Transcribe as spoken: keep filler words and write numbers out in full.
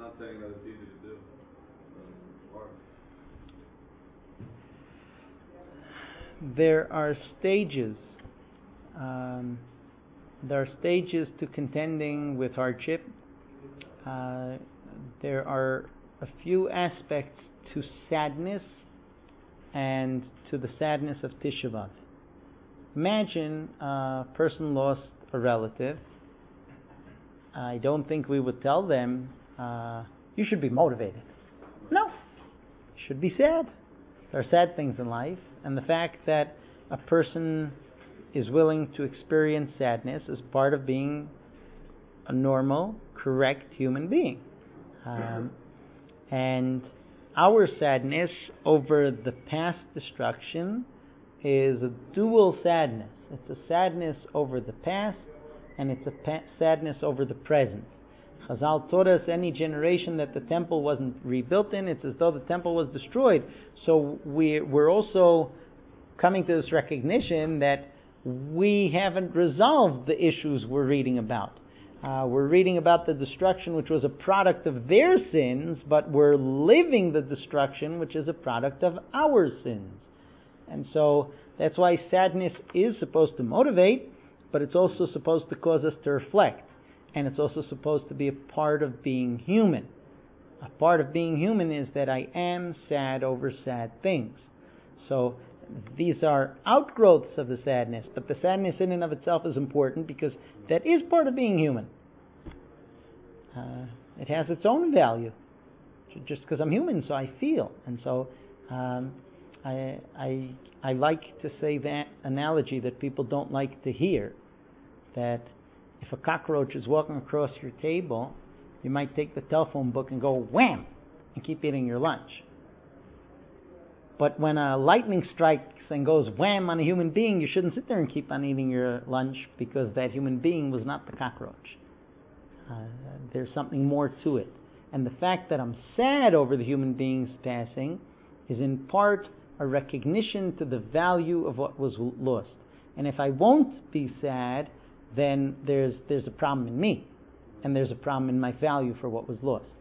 not saying that it's easy to do. Um, there are stages. Um, there are stages to contending with hardship. Uh, there are a few aspects to sadness and to the sadness of Tisha B'Av. Imagine a person lost a relative. I don't think we would tell them, uh, you should be motivated. No. You should be sad. There are sad things in life, and the fact that a person is willing to experience sadness is part of being a normal, correct human being. Um, and our sadness over the past destruction is a dual sadness. It's a sadness over the past, and it's a pa- sadness over the present. Chazal taught us any generation that the temple wasn't rebuilt in, it's as though the temple was destroyed. So we, we're also coming to this recognition that we haven't resolved the issues we're reading about. Uh, we're reading about the destruction which was a product of their sins, but we're living the destruction which is a product of our sins. And so that's why sadness is supposed to motivate, but it's also supposed to cause us to reflect. And it's also supposed to be a part of being human. A part of being human is that I am sad over sad things. So these are outgrowths of the sadness, but the sadness in and of itself is important because that is part of being human. Uh, it has its own value. Just because I'm human, so I feel. And so um, I, I, I like to say that analogy that people don't like to hear, that if a cockroach is walking across your table, you might take the telephone book and go wham and keep eating your lunch. But when a lightning strikes and goes wham on a human being, you shouldn't sit there and keep on eating your lunch because that human being was not the cockroach. Uh, there's something more to it. And the fact that I'm sad over the human being's passing is in part a recognition to the value of what was lost. And if I won't be sad, then there's there's a problem in me, and there's a problem in my value for what was lost.